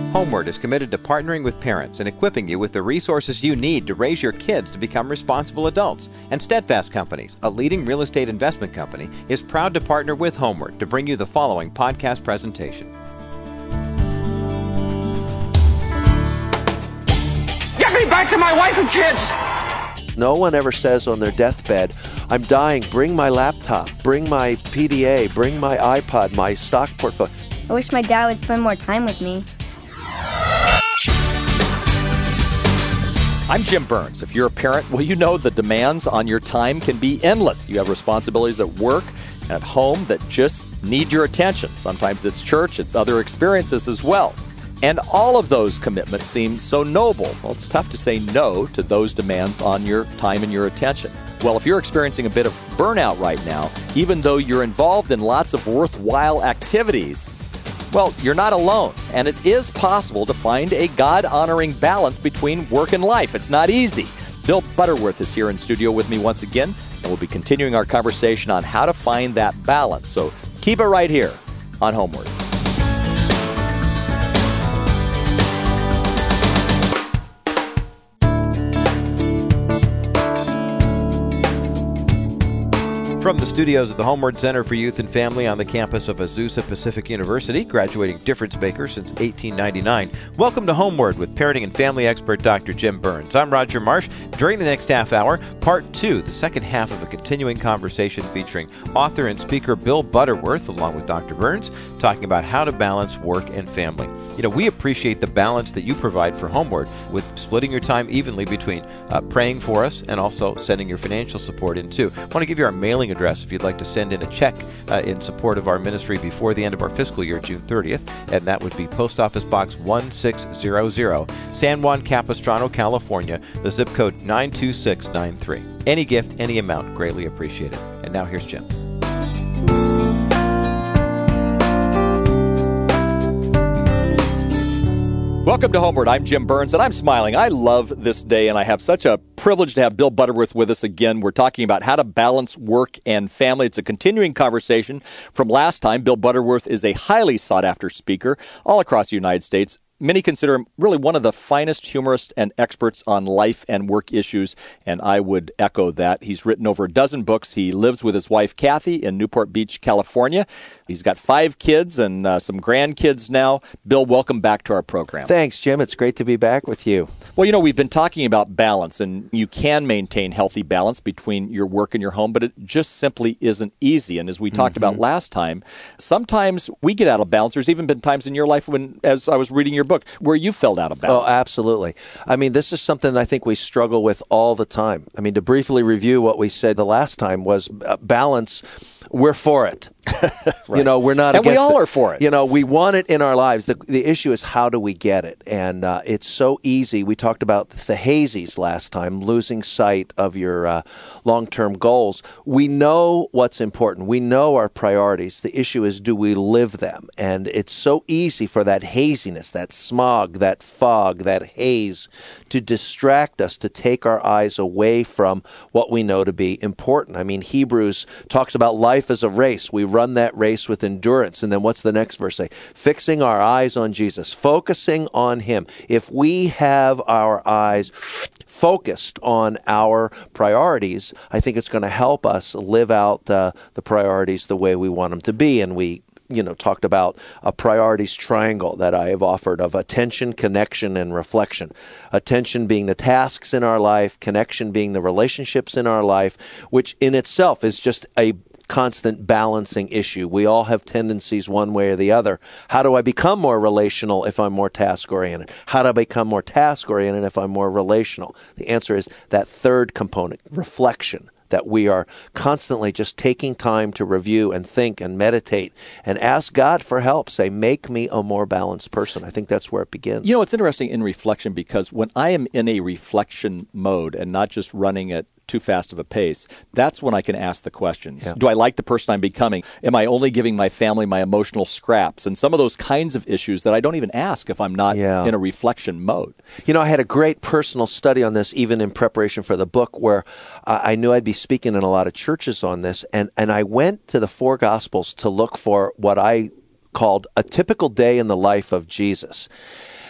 Homeward is committed to partnering with parents and equipping you with the resources you need to raise your kids to become responsible adults. And Steadfast Companies, a leading real estate investment company, is proud to partner with Homeward to bring you the following podcast presentation. Get me back to my wife and kids! No one ever says on their deathbed, I'm dying, bring my laptop, bring my PDA, bring my iPod, my stock portfolio. I wish my dad would spend more time with me. I'm Jim Burns. If you're a parent, well, you know the demands on your time can be endless. You have responsibilities at work, at home that just need your attention. Sometimes it's church, it's other experiences as well. And all of those commitments seem so noble. Well, it's tough to say no to those demands on your time and your attention. Well, if you're experiencing a bit of burnout right now, even though you're involved in lots of worthwhile activities, well, you're not alone, and it is possible to find a God-honoring balance between work and life. It's not easy. Bill Butterworth is here in studio with me once again, and we'll be continuing our conversation on how to find that balance. So keep it right here on Homeward. From the studios of the Homeward Center for Youth and Family on the campus of Azusa Pacific University, graduating difference maker since 1899, welcome to Homeward with parenting and family expert Dr. Jim Burns. I'm Roger Marsh. During the next half hour, part two, the second half of a continuing conversation featuring author and speaker Bill Butterworth, along with Dr. Burns, talking about how to balance work and family. You know, we appreciate the balance that you provide for Homeward with splitting your time evenly between praying for us and also sending your financial support in too. I want to give you our mailing address if you'd like to send in a check in support of our ministry before the end of our fiscal year, June 30th, and that would be Post Office Box 1600, San Juan Capistrano, California, the zip code 92693. Any gift, any amount, greatly appreciated. And now here's Jim. Welcome to Homeward. I'm Jim Burns, and I'm smiling. I love this day, and I have such a privilege to have Bill Butterworth with us again. We're talking about how to balance work and family. It's a continuing conversation from last time. Bill Butterworth is a highly sought-after speaker all across the United States. Many consider him really one of the finest humorists and experts on life and work issues, and I would echo that. He's written over a dozen books. He lives with his wife, Kathy, in Newport Beach, California. He's got 5 kids and some grandkids now. Bill, welcome back to our program. Thanks, Jim. It's great to be back with you. Well, you know, we've been talking about balance, and you can maintain healthy balance between your work and your home, but it just simply isn't easy. And as we talked about last time, sometimes we get out of balance. There's even been times in your life when, as I was reading your book, where you felt out of balance. Oh, absolutely. I mean, this is something I think we struggle with all the time. I mean, to briefly review what we said the last time was balance. We're for it. Right. You know, we're not and against it. And we all are for it. You know, we want it in our lives. The issue is how do we get it? And it's so easy. We talked about the hazies last time, losing sight of your long-term goals. We know what's important. We know our priorities. The issue is, do we live them? And it's so easy for that haziness, that smog, that fog, that haze to distract us, to take our eyes away from what we know to be important. I mean, Hebrews talks about life as a race. We run that race with endurance. And then what's the next verse say? Fixing our eyes on Jesus, focusing on Him. If we have our eyes focused on our priorities, I think it's going to help us live out the priorities the way we want them to be. And we talked about a priorities triangle that I have offered of attention, connection, and reflection. Attention being the tasks in our life, connection being the relationships in our life, which in itself is just a constant balancing issue. We all have tendencies one way or the other. How do I become more relational if I'm more task-oriented? How do I become more task-oriented if I'm more relational? The answer is that third component, reflection. That we are constantly just taking time to review and think and meditate and ask God for help. Say, make me a more balanced person. I think that's where it begins. You know, it's interesting in reflection because when I am in a reflection mode and not just running at too fast of a pace, that's when I can ask the questions. Yeah. Do I like the person I'm becoming? Am I only giving my family my emotional scraps? And some of those kinds of issues that I don't even ask if I'm not in a reflection mode. You know, I had a great personal study on this, even in preparation for the book, where I knew I'd be speaking in a lot of churches on this. And I went to the 4 Gospels to look for what I called a typical day in the life of Jesus.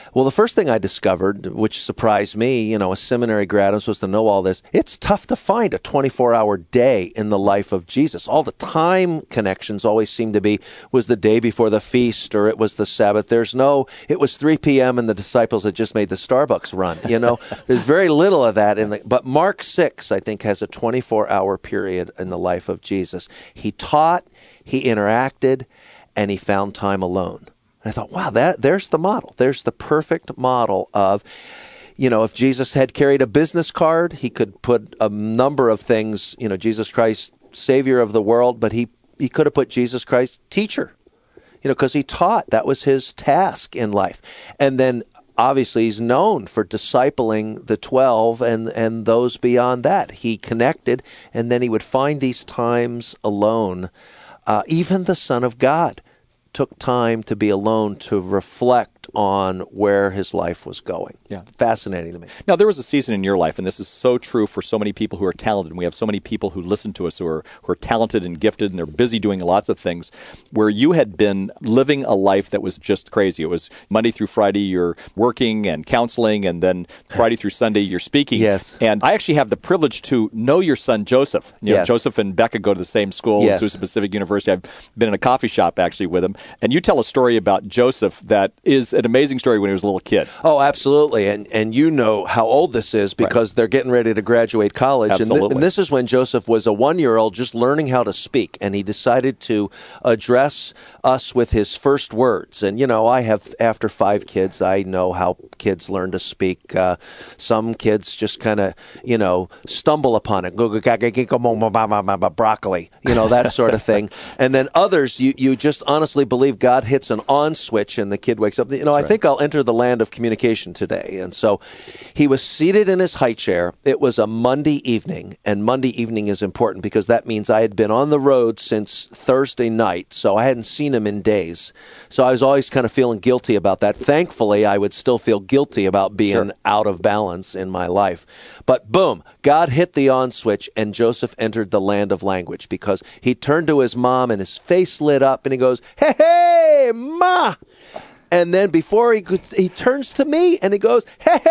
Well, the first thing I discovered, which surprised me, a seminary grad, I'm supposed to know all this, it's tough to find a 24-hour day in the life of Jesus. All the time connections always seem to be, was the day before the feast or it was the Sabbath. It was 3 p.m. and the disciples had just made the Starbucks run. There's very little of that. But Mark 6, I think, has a 24-hour period in the life of Jesus. He taught, he interacted, and he found time alone. I thought, wow, there's the model. There's the perfect model of, if Jesus had carried a business card, he could put a number of things, Jesus Christ, Savior of the world, but he could have put Jesus Christ, teacher, because he taught. That was his task in life. And then obviously he's known for discipling the 12 and those beyond that. He connected, and then he would find these times alone. Even the Son of God took time to be alone to reflect on where his life was going. Yeah. Fascinating to me. Now, there was a season in your life, and this is so true for so many people who are talented, and we have so many people who listen to us who are talented and gifted, and they're busy doing lots of things, where you had been living a life that was just crazy. It was Monday through Friday, you're working and counseling, and then Friday through Sunday, you're speaking. Yes. And I actually have the privilege to know your son, Joseph. Yes. Joseph and Becca go to the same school, Yes. Azusa Pacific University. I've been in a coffee shop, actually, with him. And you tell a story about Joseph that is an amazing story when he was a little kid. Oh, absolutely. And you know how old this is because they're getting ready to graduate college. Absolutely. And this is when Joseph was a 1-year-old just learning how to speak. And he decided to address us with his first words. And, I have, after 5 kids, I know how kids learn to speak. Some kids just kind of, stumble upon it. Broccoli, that sort of thing. And then others, you just honestly believe God hits an on switch and the kid wakes up. I think I'll enter the land of communication today. And so he was seated in his high chair. It was a Monday evening, and Monday evening is important because that means I had been on the road since Thursday night, so I hadn't seen him in days. So I was always kind of feeling guilty about that. Thankfully, I would still feel guilty about being out of balance in my life. But boom, God hit the on switch, and Joseph entered the land of language because he turned to his mom and his face lit up, and he goes, "Hey, Ma!" And then before he turns to me and he goes,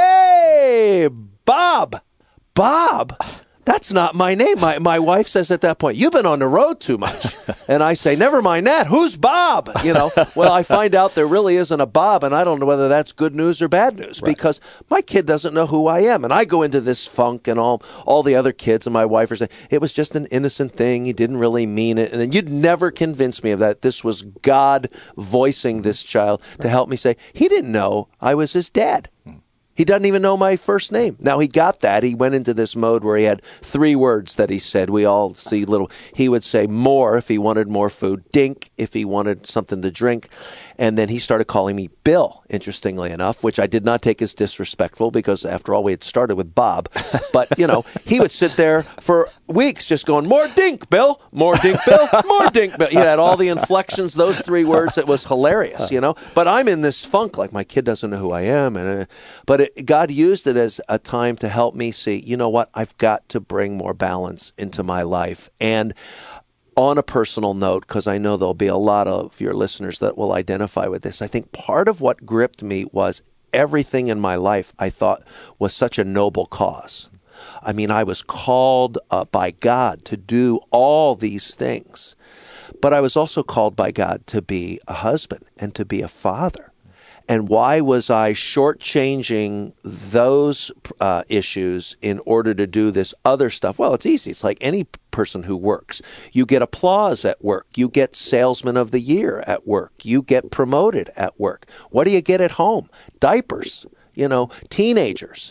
"Hey, Bob. Bob, that's not my name." My wife says at that point, "You've been on the road too much." And I say, "Never mind that. Who's Bob?" Well, I find out there really isn't a Bob, and I don't know whether that's good news or bad news because my kid doesn't know who I am. And I go into this funk, and all the other kids and my wife are saying, "It was just an innocent thing. He didn't really mean it." And then you'd never convince me of that. This was God voicing this child to help me say, he didn't know I was his dad. He doesn't even know my first name. Now, he got that. He went into this mode where he had 3 words that he said. We all see little. He would say more if he wanted more food, dink if he wanted something to drink. And then he started calling me Bill, interestingly enough, which I did not take as disrespectful because, after all, we had started with Bob. But, he would sit there for weeks just going, "More dink, Bill, more dink, Bill, more dink, Bill." He had all the inflections, those 3 words. It was hilarious, But I'm in this funk, like my kid doesn't know who I am. But God used it as a time to help me see, what? I've got to bring more balance into my life. And on a personal note, because I know there'll be a lot of your listeners that will identify with this, I think part of what gripped me was everything in my life I thought was such a noble cause. I mean, I was called by God to do all these things, but I was also called by God to be a husband and to be a father. And why was I shortchanging those issues in order to do this other stuff? Well, it's easy. It's like any person who works. You get applause at work. You get Salesman of the Year at work. You get promoted at work. What do you get at home? Diapers. Teenagers.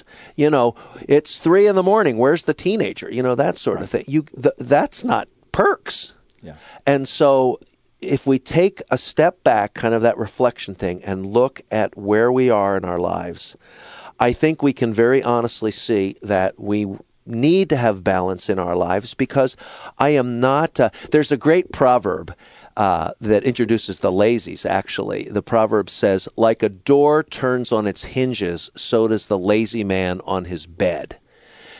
It's 3 a.m. Where's the teenager? That sort of thing. That's not perks. Yeah. And so if we take a step back, kind of that reflection thing, and look at where we are in our lives, I think we can very honestly see that we need to have balance in our lives because I am not there's a great proverb that introduces the lazies, actually. The proverb says, "Like a door turns on its hinges, so does the lazy man on his bed."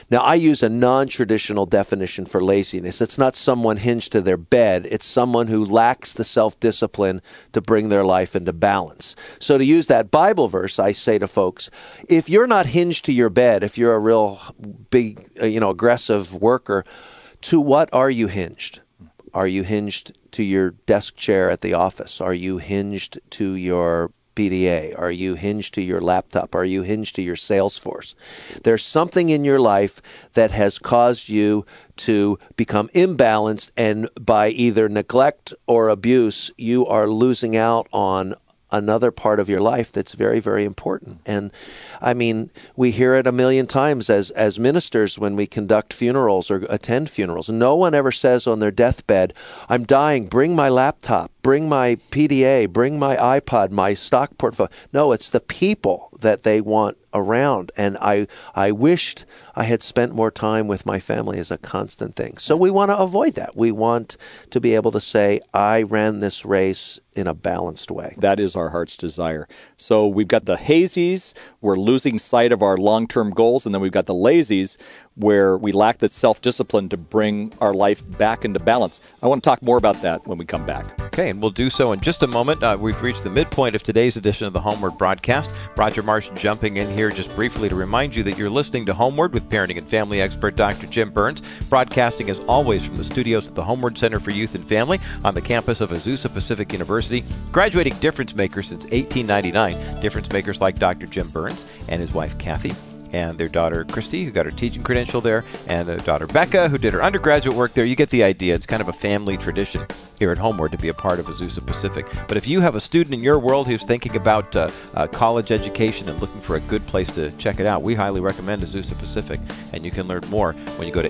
Now, I use a non-traditional definition for laziness. It's not someone hinged to their bed. It's someone who lacks the self-discipline to bring their life into balance. So to use that Bible verse, I say to folks, if you're not hinged to your bed, if you're a real big, aggressive worker, to what are you hinged? Are you hinged to your desk chair at the office? Are you hinged to your PDA? Are you hinged to your laptop? Are you hinged to your Salesforce? There's something in your life that has caused you to become imbalanced, and by either neglect or abuse, you are losing out on another part of your life that's very, very important. And I mean, we hear it a million times as ministers when we conduct funerals or attend funerals. No one ever says on their deathbed, I'm dying, bring my laptop, bring my PDA, bring my iPod, my stock portfolio. No, it's the people that they want around. And I wished I had spent more time with my family as a constant thing. So we want to avoid that. We want to be able to say, I ran this race in a balanced way. That is our heart's desire. So we've got the hazies, we're losing sight of our long-term goals, and then we've got the lazies, where we lack the self-discipline to bring our life back into balance. I want to talk more about that when we come back. Okay, and we'll do so in just a moment. We've reached the midpoint of today's edition of the Homeward broadcast. Roger Marsh jumping in here just briefly to remind you that you're listening to Homeward with parenting and family expert Dr. Jim Burns, broadcasting as always from the studios at the Homeward Center for Youth and Family on the campus of Azusa Pacific University, graduating difference makers since 1899, difference makers like Dr. Jim Burns and his wife Kathy, and their daughter Christy, who got her teaching credential there, and their daughter Becca, who did her undergraduate work there. You get the idea. It's kind of a family tradition here at Homeward to be a part of Azusa Pacific. But if you have a student in your world who's thinking about college education and looking for a good place to check it out, we highly recommend Azusa Pacific, and you can learn more when you go to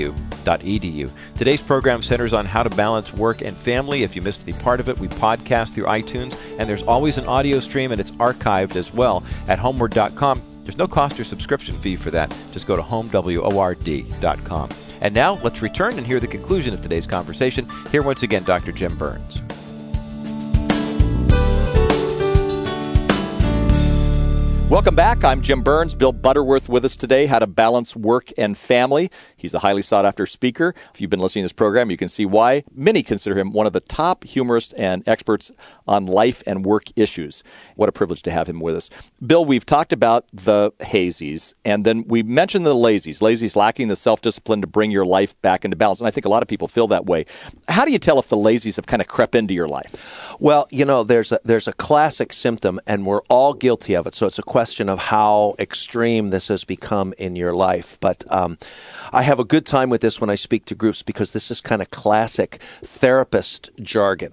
apu.edu. Today's program centers on how to balance work and family. If you missed any part of it, we podcast through iTunes, and there's always an audio stream, and it's archived as well at homeward.com. There's no cost or subscription fee for that. Just go to homeword.com. And now, let's return and hear the conclusion of today's conversation. Here once again, Dr. Jim Burns. Welcome back. I'm Jim Burns. Bill Butterworth with us today, How to Balance Work and Family. He's a highly sought-after speaker. If you've been listening to this program, you can see why. Many consider him one of the top humorists and experts on life and work issues. What a privilege to have him with us. Bill, we've talked about the hazies, and then we mentioned the lazies. Lazies lacking the self-discipline to bring your life back into balance, and I think a lot of people feel that way. How do you tell if the lazies have kind of crept into your life? Well, there's a classic symptom, and we're all guilty of it, so it's a question of how extreme this has become in your life. But I have a good time with this when I speak to groups because this is kind of classic therapist jargon.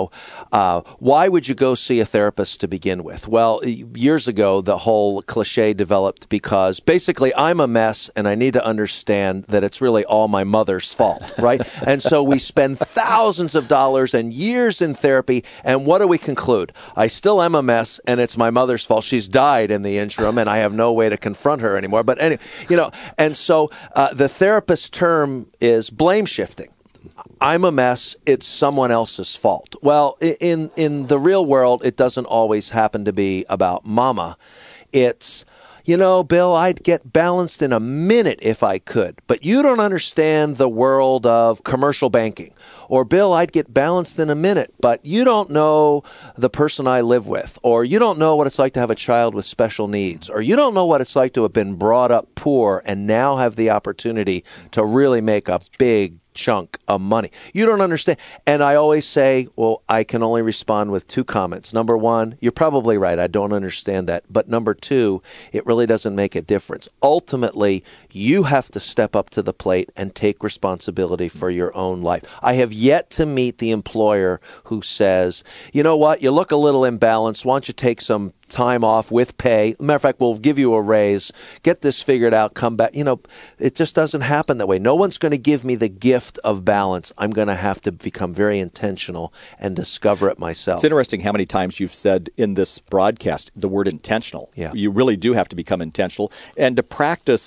Why would you go see a therapist to begin with? Well, years ago, the whole cliche developed because basically I'm a mess and I need to understand that it's really all my mother's fault, right? And so we spend thousands of dollars and years in therapy, and what do we conclude? I still am a mess and it's my mother's fault. She's died in the interim and I have no way to confront her anymore. But anyway, and so the therapist term is blame shifting. I'm a mess. It's someone else's fault. Well, in the real world, it doesn't always happen to be about mama. It's, Bill, I'd get balanced in a minute if I could, but you don't understand the world of commercial banking. Or, Bill, I'd get balanced in a minute, but you don't know the person I live with. Or you don't know what it's like to have a child with special needs. Or you don't know what it's like to have been brought up poor and now have the opportunity to really make a big chunk of money. You don't understand. And I always say, well, I can only respond with two comments. Number one, you're probably right. I don't understand that. But number two, it really doesn't make a difference. Ultimately, you have to step up to the plate and take responsibility for your own life. I have yet to meet the employer who says, you know what, you look a little imbalanced. Why don't you take some time off with pay? Matter of fact, we'll give you a raise. Get this figured out. Come back. It just doesn't happen that way. No one's going to give me the gift of balance. I'm going to have to become very intentional and discover it myself. It's interesting how many times you've said in this broadcast the word intentional. Yeah. You really do have to become intentional and to practice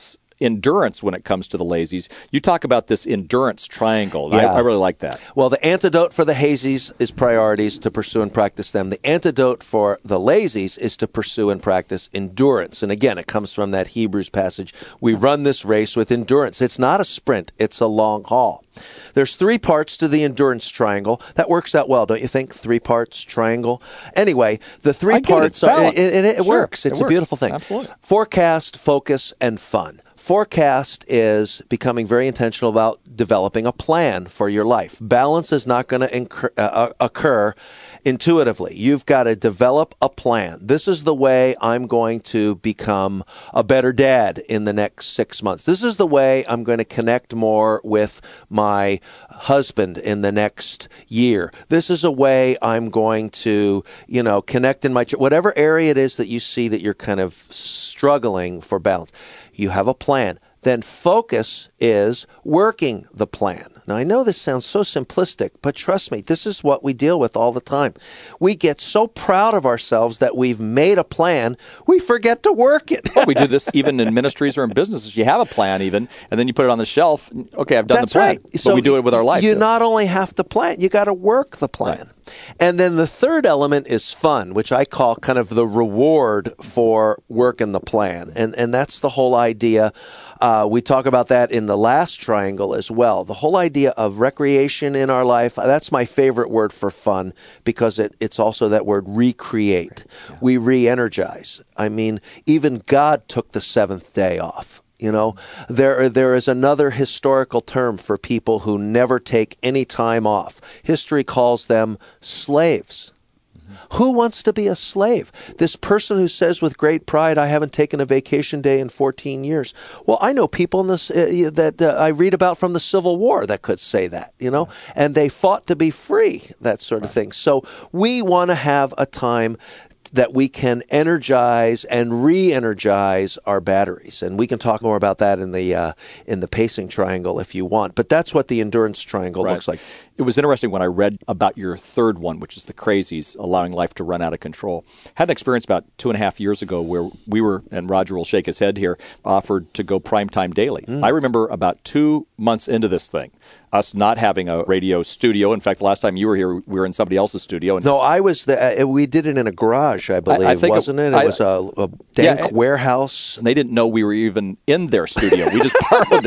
endurance when it comes to the lazies. You talk about this endurance triangle. Yeah. I really like that. Well, the antidote for the hazies is priorities, to pursue and practice them. The antidote for the lazies is to pursue and practice endurance. And again, it comes from that Hebrews passage. We run this race with endurance. It's not a sprint, it's a long haul. There's 3 parts to the endurance triangle. That works out well, don't you think? 3 parts triangle. Anyway, the 3 parts, it works. It's a beautiful thing. Absolutely. Forecast, focus, and fun. Forecast is becoming very intentional about developing a plan for your life. Balance is not going to occur intuitively. You've got to develop a plan. This is the way I'm going to become a better dad in the next 6 months. This is the way I'm going to connect more with my husband in the next year. This is a way I'm going to, connect in my whatever area it is that you see that you're kind of struggling for balance. You have a plan. Then focus is working the plan. Now, I know this sounds so simplistic, but trust me, this is what we deal with all the time. We get so proud of ourselves that we've made a plan, we forget to work it. Well, we do this even in ministries or in businesses. You have a plan even, and then you put it on the shelf. Okay, I've done the plan. Right. But So we do it with our life. You not only have to plan, you got to work the plan. Right. And then the third element is fun, which I call kind of the reward for working the plan. And that's the whole idea. We talk about that in the last triangle as well. The whole idea of recreation in our life, that's my favorite word for fun, because it's also that word recreate. Yeah. We re-energize. I mean, even God took the 7th day off. There is another historical term for people who never take any time off. History calls them slaves. Mm-hmm. Who wants to be a slave? This person who says with great pride, I haven't taken a vacation day in 14 years. Well, I know people in this that I read about from the Civil War that could say that, and they fought to be free, that sort of thing. So we want to have a time that we can energize and re-energize our batteries. And we can talk more about that in the pacing triangle if you want. But that's what the endurance triangle looks like. It was interesting when I read about your third one, which is the crazies, allowing life to run out of control. Had an experience about 2.5 years ago where we were, and Roger will shake his head here, offered to go primetime daily. I remember about 2 months into this thing, us not having a radio studio. In fact, the last time you were here, we were in somebody else's studio. No, I was we did it in a garage, I believe, wasn't it? It was a dank warehouse. And they didn't know we were even in their studio. We just borrowed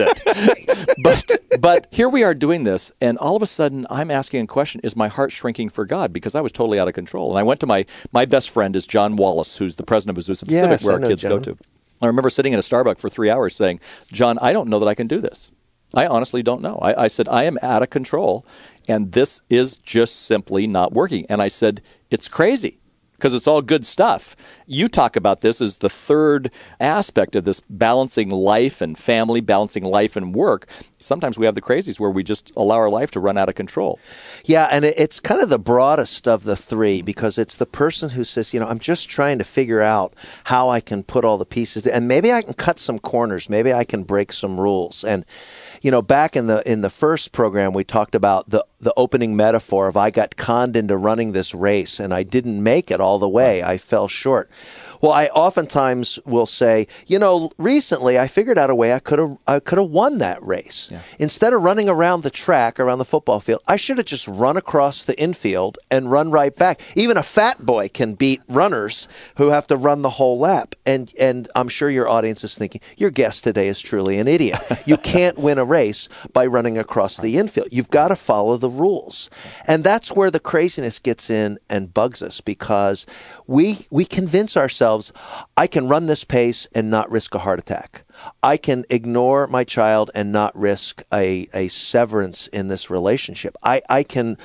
it. But here we are doing this, and all of a sudden I'm asking a question, is my heart shrinking for God? Because I was totally out of control. And I went to my best friend is John Wallace, who's the president of Azusa Pacific, where our kids go to. I remember sitting in a Starbucks for 3 hours saying, John, I don't know that I can do this. I honestly don't know. I said, I am out of control, and this is just simply not working. And I said, it's crazy, because it's all good stuff. You talk about this as the third aspect of this balancing life and family, balancing life and work. Sometimes we have the crazies where we just allow our life to run out of control. Yeah, and it's kind of the broadest of the three, because it's the person who says, I'm just trying to figure out how I can put all the pieces, and maybe I can cut some corners, maybe I can break some rules. And back in the first program, we talked about the opening metaphor of I got conned into running this race and I didn't make it all the way. I fell short. Well, I oftentimes will say, recently I figured out a way I could have won that race. Yeah. Instead of running around the track, around the football field, I should have just run across the infield and run right back. Even a fat boy can beat runners who have to run the whole lap. And I'm sure your audience is thinking, your guest today is truly an idiot. You can't win a race by running across the infield. You've got to follow the rules. And that's where the craziness gets in and bugs us, because we convince ourselves, I can run this pace and not risk a heart attack. I can ignore my child and not risk a severance in this relationship. I can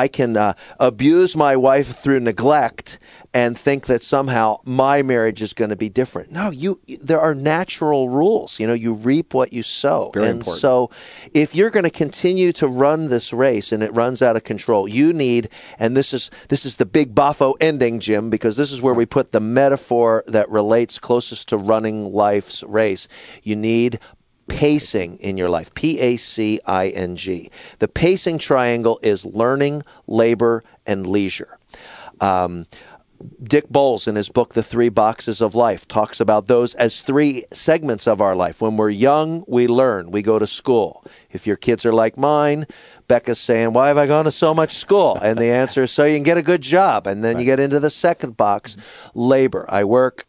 abuse my wife through neglect and think that somehow my marriage is going to be different. No, there are natural rules. You reap what you sow. Very important. So if you're going to continue to run this race and it runs out of control, you need, and this is the big boffo ending, Jim, because this is where we put the metaphor that relates closest to running life's race. You need pacing in your life, Pacing. The pacing triangle is learning, labor, and leisure. Dick Bowles, in his book, The Three Boxes of Life, talks about those as three segments of our life. When we're young, we learn. We go to school. If your kids are like mine, Becca's saying, why have I gone to so much school? And the answer is so you can get a good job. And then you get into the second box, labor. I work.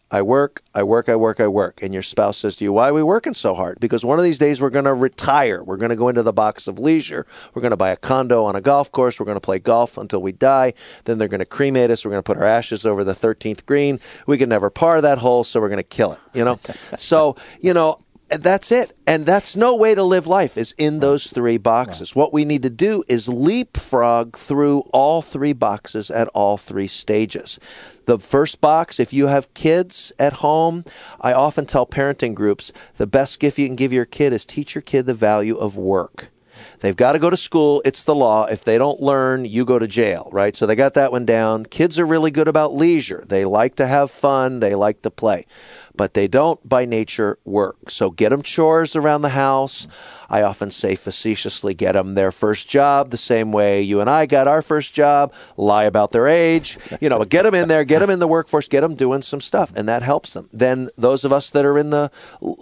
And your spouse says to you, why are we working so hard? Because one of these days we're going to retire. We're going to go into the box of leisure. We're going to buy a condo on a golf course. We're going to play golf until we die. Then they're going to cremate us. We're going to put our ashes over the 13th green. We can never par that hole, so we're going to kill it, So, that's it. And that's no way to live life, is in those three boxes. Right. What we need to do is leapfrog through all three boxes at all three stages. The first box, if you have kids at home, I often tell parenting groups, the best gift you can give your kid is teach your kid the value of work. They've got to go to school. It's the law. If they don't learn, you go to jail, right? So they got that one down. Kids are really good about leisure. They like to have fun. They like to play. But they don't, by nature, work. So get them chores around the house. I often say facetiously, get them their first job the same way you and I got our first job, lie about their age, but get them in there, get them in the workforce, get them doing some stuff, and that helps them. Then those of us that are in the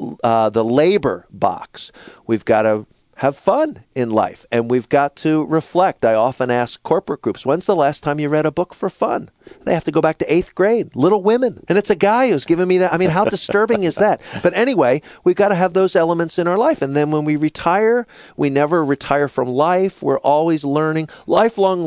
labor box, we've got to have fun in life, and we've got to reflect. I often ask corporate groups, when's the last time you read a book for fun? They have to go back to 8th grade, Little Women. And it's a guy who's giving me that. I mean, how disturbing is that? But anyway, we've got to have those elements in our life. And then when we retire, we never retire from life. We're always learning, lifelong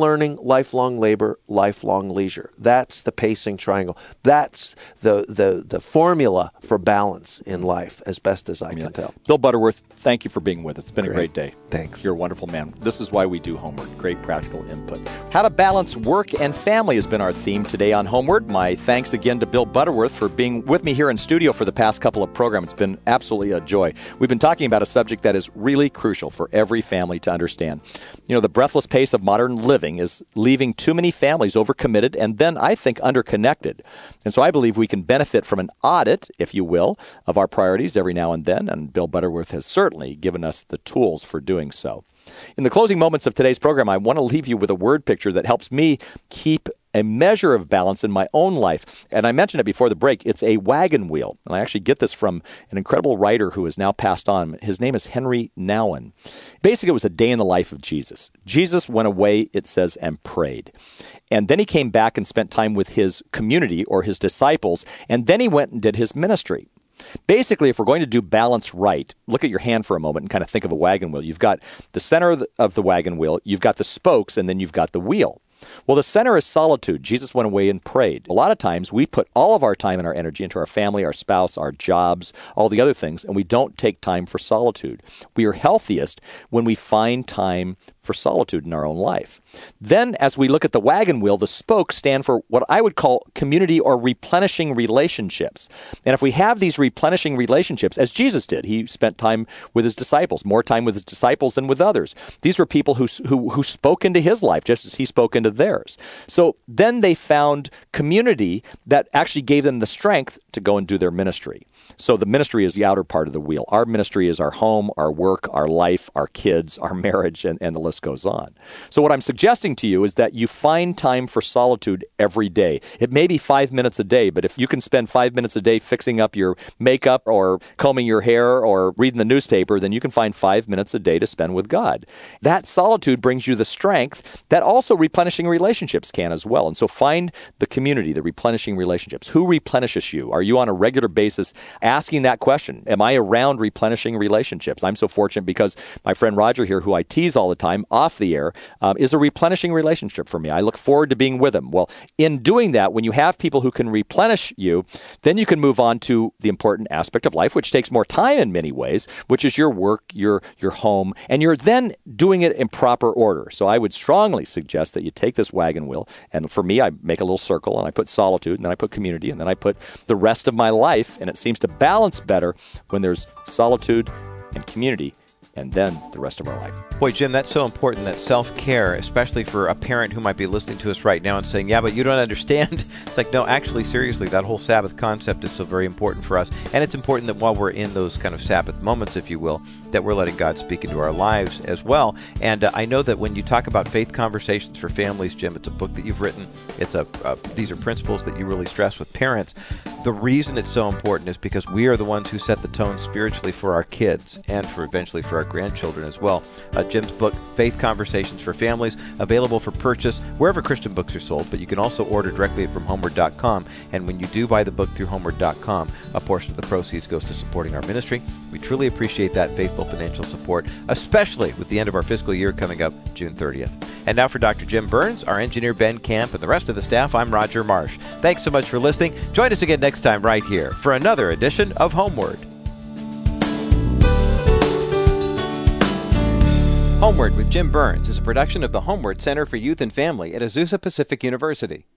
labor, lifelong leisure. That's the pacing triangle. That's the formula for balance in life, as best as I can tell. Bill Butterworth, thank you for being with us. It's been a great day. Thanks. You're a wonderful man. This is why we do Homeward. Great practical input. How to balance work and family has been our theme today on Homeward. My thanks again to Bill Butterworth for being with me here in studio for the past couple of programs. It's been absolutely a joy. We've been talking about a subject that is really crucial for every family to understand. The breathless pace of modern living is leaving too many families overcommitted and then, I think, underconnected. And so I believe we can benefit from an audit, if you will, of our priorities every now and then, and Bill Butterworth has certainly given us the tools for doing so. In the closing moments of today's program, I want to leave you with a word picture that helps me keep a measure of balance in my own life. And I mentioned it before the break. It's a wagon wheel. And I actually get this from an incredible writer who has now passed on. His name is Henry Nouwen. Basically, it was a day in the life of Jesus. Jesus went away, it says, and prayed. And then he came back and spent time with his community or his disciples. And then he went and did his ministry. Basically, if we're going to do balance right, look at your hand for a moment and kind of think of a wagon wheel. You've got the center of the wagon wheel, you've got the spokes, and then you've got the wheel. Well, the center is solitude. Jesus went away and prayed. A lot of times we put all of our time and our energy into our family, our spouse, our jobs, all the other things, and we don't take time for solitude. We are healthiest when we find time for solitude in our own life. Then, as we look at the wagon wheel, the spokes stand for what I would call community or replenishing relationships. And if we have these replenishing relationships, as Jesus did, he spent time with his disciples, more time with his disciples than with others. These were people who spoke into his life just as he spoke into theirs. So then they found community that actually gave them the strength to go and do their ministry. So the ministry is the outer part of the wheel. Our ministry is our home, our work, our life, our kids, our marriage, and the list goes on. So what I'm suggesting to you is that you find time for solitude every day. It may be 5 minutes a day, but if you can spend 5 minutes a day fixing up your makeup or combing your hair or reading the newspaper, then you can find 5 minutes a day to spend with God. That solitude brings you the strength that also replenishing relationships can as well. And so find the community, the replenishing relationships. Who replenishes you? Are you on a regular basis asking that question? Am I around replenishing relationships? I'm so fortunate because my friend Roger here, who I tease all the time off the air, is a replenishing relationship for me. I look forward to being with him. Well, in doing that, when you have people who can replenish you, then you can move on to the important aspect of life, which takes more time in many ways, which is your work, your home, and you're then doing it in proper order. So I would strongly suggest that you take this wagon wheel, and for me, I make a little circle, and I put solitude, and then I put community, and then I put the rest of my life, and it seems to balance better when there's solitude and community and then the rest of our life. Boy, Jim, that's so important, that self-care, especially for a parent who might be listening to us right now and saying, yeah, but you don't understand. It's like, no, actually, seriously, that whole Sabbath concept is so very important for us. And it's important that while we're in those kind of Sabbath moments, if you will, that we're letting God speak into our lives as well. And I know that when you talk about Faith Conversations for Families, Jim, it's a book that you've written. These are principles that you really stress with parents. The reason it's so important is because we are the ones who set the tone spiritually for our kids and for eventually for our grandchildren as well. Jim's book, Faith Conversations for Families, available for purchase wherever Christian books are sold, but you can also order directly from Homeward.com. And when you do buy the book through Homeward.com, a portion of the proceeds goes to supporting our ministry. We truly appreciate that faithful financial support, especially with the end of our fiscal year coming up June 30th. And now for Dr. Jim Burns, our engineer Ben Camp, and the rest of the staff, I'm Roger Marsh. Thanks so much for listening. Join us again next time right here for another edition of Homeward. Homeward with Jim Burns is a production of the Homeward Center for Youth and Family at Azusa Pacific University.